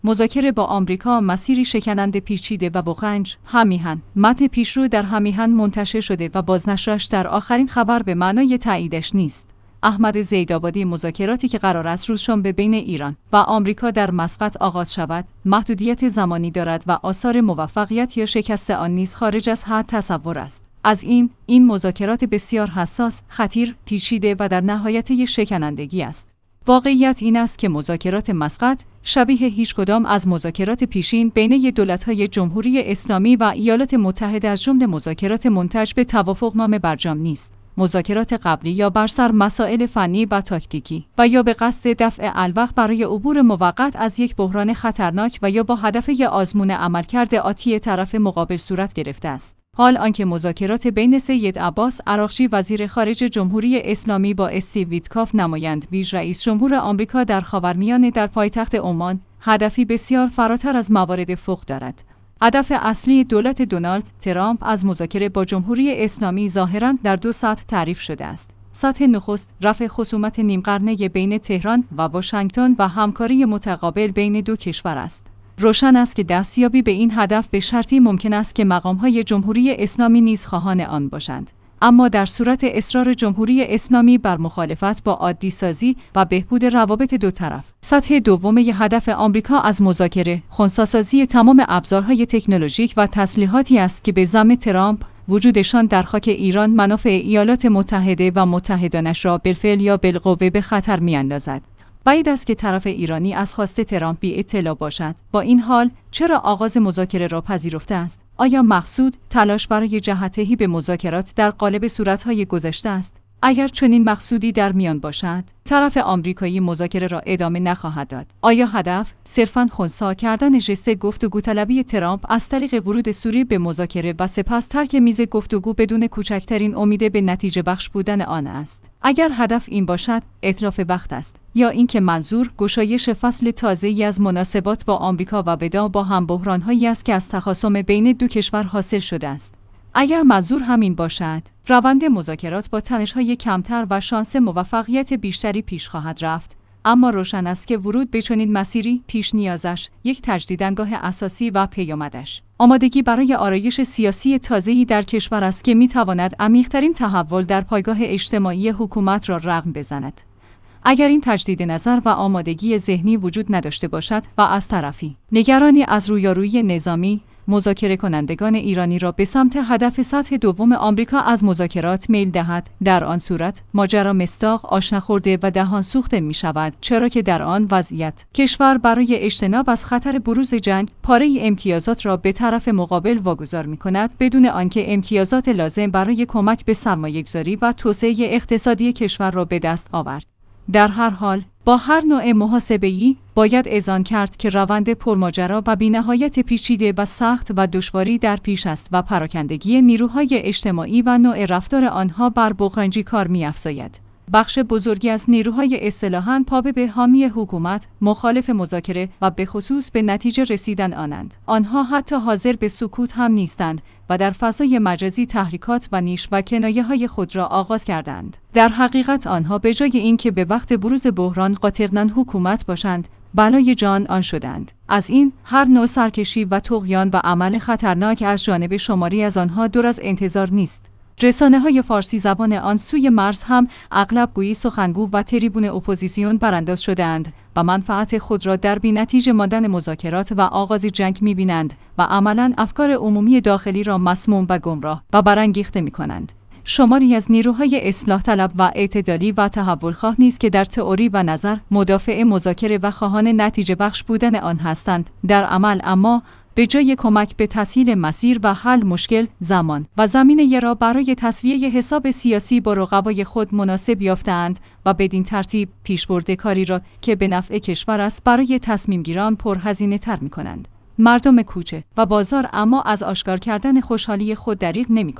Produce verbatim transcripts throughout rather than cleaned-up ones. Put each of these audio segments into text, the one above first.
مذاکره با آمریکا مسیری شکننده، پیچیده و با غنج. همیهن. متن پیشرو در همیهن منتشر شده و بازنشرش در آخرین خبر به معنای تاییدش نیست. احمد زیدآبادی: مذاکراتی که قرار است روزشنبه بین ایران و آمریکا در مسقط آغاز شود، محدودیت زمانی دارد و آثار موفقیت یا شکست آن نیز خارج از حد تصور است. از این این مذاکرات بسیار حساس، خطیر، پیچیده و در نهایت یک شکنندگی است. واقعیت این است که مذاکرات مسقط شبیه هیچ کدام از مذاکرات پیشین بین دولت‌های جمهوری اسلامی و ایالات متحده از جمله مذاکرات منتج به توافقنامه برجام نیست. مذاکرات قبلی یا بر سر مسائل فنی و تاکتیکی و یا به قصد دفع الوقت برای عبور موقت از یک بحران خطرناک و یا با هدف آزمون عملکرد آتی طرف مقابل صورت گرفته است. حال آنکه مذاکرات بین سید عباس عراقچی وزیر خارجه جمهوری اسلامی با استیو ویتکاف نماینده ویژه رئیس جمهور آمریکا در خاورمیانه در پایتخت عمان هدفی بسیار فراتر از موارد فوق دارد. هدف اصلی دولت دونالد ترامپ از مذاکره با جمهوری اسلامی ظاهراً در دو سطح تعریف شده است. سطح نخست رفع خصومت نیمقرنه بین تهران و واشنگتن و همکاری متقابل بین دو کشور است. روشن است که دستیابی به این هدف به شرطی ممکن است که مقام‌های جمهوری اسلامی نیز خواهان آن باشند. اما در صورت اصرار جمهوری اسلامی بر مخالفت با عادی سازی و بهبود روابط دو طرف. سطح دوم ی هدف آمریکا از مذاکره خنثی‌سازی تمام ابزارهای تکنولوژیک و تسلیحاتی است که به زعم ترامپ وجودشان در خاک ایران منافع ایالات متحده و متحدانش را بالفعل یا بالقوه به خطر می‌اندازد. بعید است که طرف ایرانی از خواست ترامپ بی اطلاع باشد. با این حال چرا آغاز مذاکره را پذیرفته است؟ آیا مقصود تلاش برای جهت‌دهی به مذاکرات در قالب صورت‌های گذشته است؟ اگر چنین مقصودی در میان باشد، طرف آمریکایی مذاکره را ادامه نخواهد داد. آیا هدف صرفاً خنثی کردن ژست گفتگو طلبی ترامپ از طریق ورود سوریه به مذاکره و سپس ترک میز گفتگو بدون کوچکترین امید به نتیجه بخش بودن آن است؟ اگر هدف این باشد، اتلاف وقت است، یا اینکه منظور گشایش فصل تازه‌ای از مناسبات با آمریکا و وداع با هم بحران‌هایی است که از تخاصم بین دو کشور حاصل شده است. اگر منظور همین باشد، روند مذاکرات با تنش‌های کمتر و شانس موفقیت بیشتری پیش خواهد رفت، اما روشن است که ورود به چنین مسیری پیش نیازش یک تجدیدنگاه اساسی و پیامدش آمادگی برای آرایش سیاسی تازه‌ای در کشور است که می‌تواند عمیق‌ترین تحول در پایگاه اجتماعی حکومت را رقم بزند. اگر این تجدید نظر و آمادگی ذهنی وجود نداشته باشد و از طرفی نگرانی از رویارویی نظامی، مذاکره کنندگان ایرانی را به سمت هدف سطح دوم آمریکا از مذاکرات میل دهد، در آن صورت ماجرا مصداق آشنا خورده و دهان سوخته می شود، چرا که در آن وضعیت کشور برای اجتناب از خطر بروز جنگ پاره امتیازات را به طرف مقابل واگذار می کند بدون آنکه امتیازات لازم برای کمک به سرمایه‌گذاری و توسعه اقتصادی کشور را به دست آورد. در هر حال با هر نوع محاسبه‌ای باید اذعان کرد که روند پرماجرا و بی‌نهایت پیچیده و سخت و دشواری در پیش است و پراکندگی نیروهای اجتماعی و نوع رفتار آنها بر بغرنجی کار می‌افزاید. بخش بزرگی از نیروهای اصطلاحاً پابه به حامی حکومت، مخالف مذاکره و به خصوص به نتیجه رسیدن آنند. آنها حتی حاضر به سکوت هم نیستند و در فضای مجازی تحریکات و نیش و کنایه‌های خود را آغاز کردند. در حقیقت آنها به جای اینکه به وقت بروز بحران قاطعاً حکومت باشند، بلای جان آن شدند. از این هر نوع سرکشی و طغیان و عمل خطرناک از جانب شماری از آنها دور از انتظار نیست. رسانه‌های فارسی زبان آن سوی مرز هم اغلب گویی سخنگو و تریبون اپوزیسیون برانداز شده‌اند و منفعت خود را در بی‌نتیجه ماندن مذاکرات و آغاز جنگ می‌بینند و عملاً افکار عمومی داخلی را مسموم و گمراه و برانگیخته می‌کنند. شماری از نیروهای اصلاح طلب و اعتدالی و تحولخواه نیز که در تئوری و نظر مدافع مذاکره و خواهان نتیجه بخش بودن آن هستند، در عمل اما به جای کمک به تسهیل مسیر و حل مشکل، زمان و زمینه را برای تسویه حساب سیاسی با رقبای خود مناسب یافتند و بدین ترتیب پیشبرد کاری را که به نفع کشور است برای تصمیم گیران پرهزینه تر می کنند. مردم کوچه و بازار اما از آشکار کردن خوشحالی خود دریغ نمی کنند.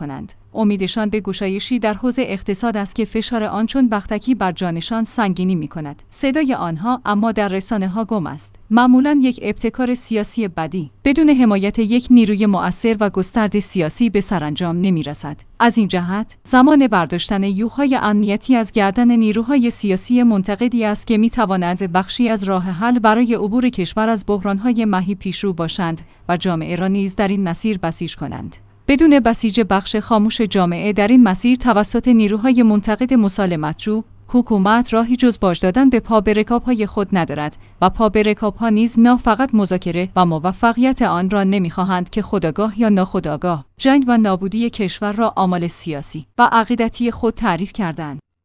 امیدشان به گشایشی در حوزه اقتصاد است که فشار آن چون بختکی بر جانشان سنگینی می‌کند. صدای آنها اما در رسانه‌ها گم است. معمولاً یک ابتکار سیاسی بدی بدون حمایت یک نیروی مؤثر و گسترده سیاسی به سرانجام نمی‌رسد. از این جهت، زمان برداشتن یوغ‌های امنیتی از گردن نیروهای سیاسی منتقدی است که می‌توانند بخشی از راه حل برای عبور کشور از بحران‌های مهی پیشرو باشند و جامعه را نیز در این مسیر بسیج کنند. بدون بسیج بخش خاموش جامعه در این مسیر توسط نیروهای منتقد مسالمت‌جو، حکومت راهی جز باج دادن به پا به رکاب‌های خود ندارد و پا به رکاب‌ها نیز نه فقط مذاکره و موفقیت آن را نمی‌خواهند که خودآگاه یا ناخودآگاه جنگ و نابودی کشور را عامل سیاسی و عقیدتی خود تعریف کردند.